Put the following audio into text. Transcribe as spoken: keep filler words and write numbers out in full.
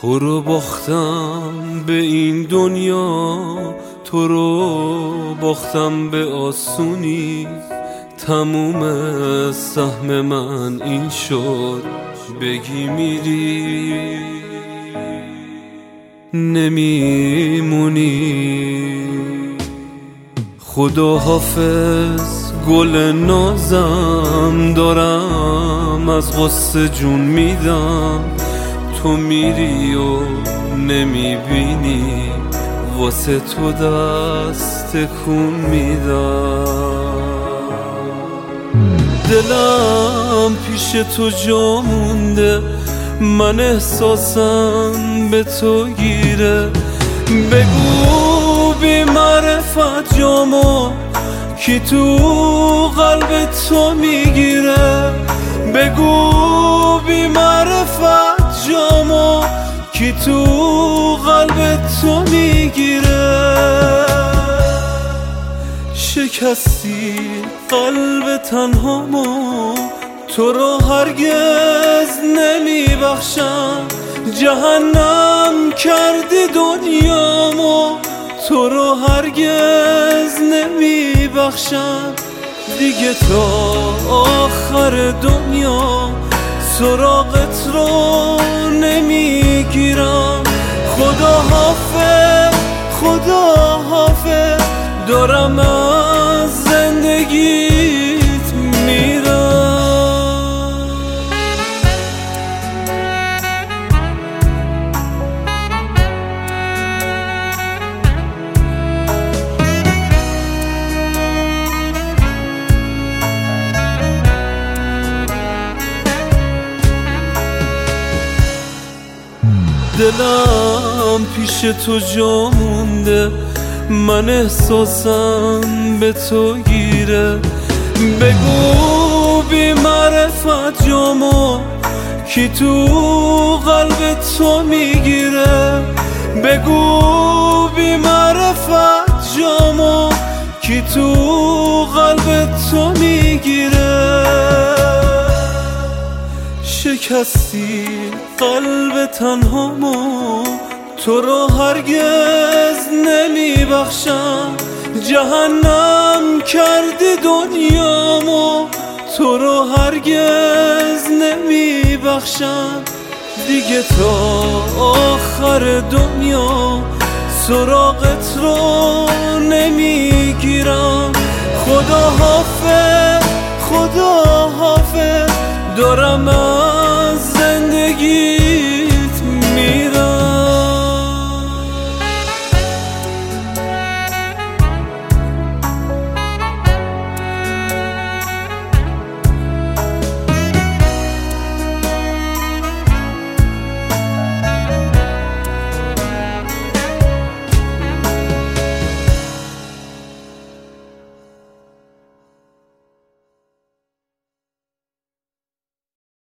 تو رو باختم به این دنیا، تو رو باختم به آسونی. تموم سهم من این شد، بگی میری نمیمونی. خدا حافظ گل نازم، دارم از غصه جون میدم. تو میری و نمیبینی، واسه تو دست تکون میدم. دلم پیش تو جا مونده، من احساسم به تو گیره. بگو بی معرفت جامو کی تو قلب تو میگیره. بگو بی معرفت جامو کی تو قلب تو میگیره. شکستی قلب تنهامو، تو رو هرگز نمیبخشم. جهنم کردی دنیامو، تو رو هرگز نمیبخشم. دیگه تا آخر دنیا سراغت رو نمیگیرم. خدا حافظ خدا حافظ، دارم از زندگیت میرم. دلم پیش تو جا مونده، من احساسم به تو گیره. بگو بی معرفت جامو کی تو قلب تو میگیره. بگو بی معرفت جامو کی تو قلب تو میگیره. شکستی قلب تنهامو، تو رو هرگز نمیبخشم. جهنم کردی دنیامو، تو رو هرگز نمیبخشم. دیگه تا آخر دنیا سراغت رو نمیگیرم. خدا حافظ خدا حافظ، دارم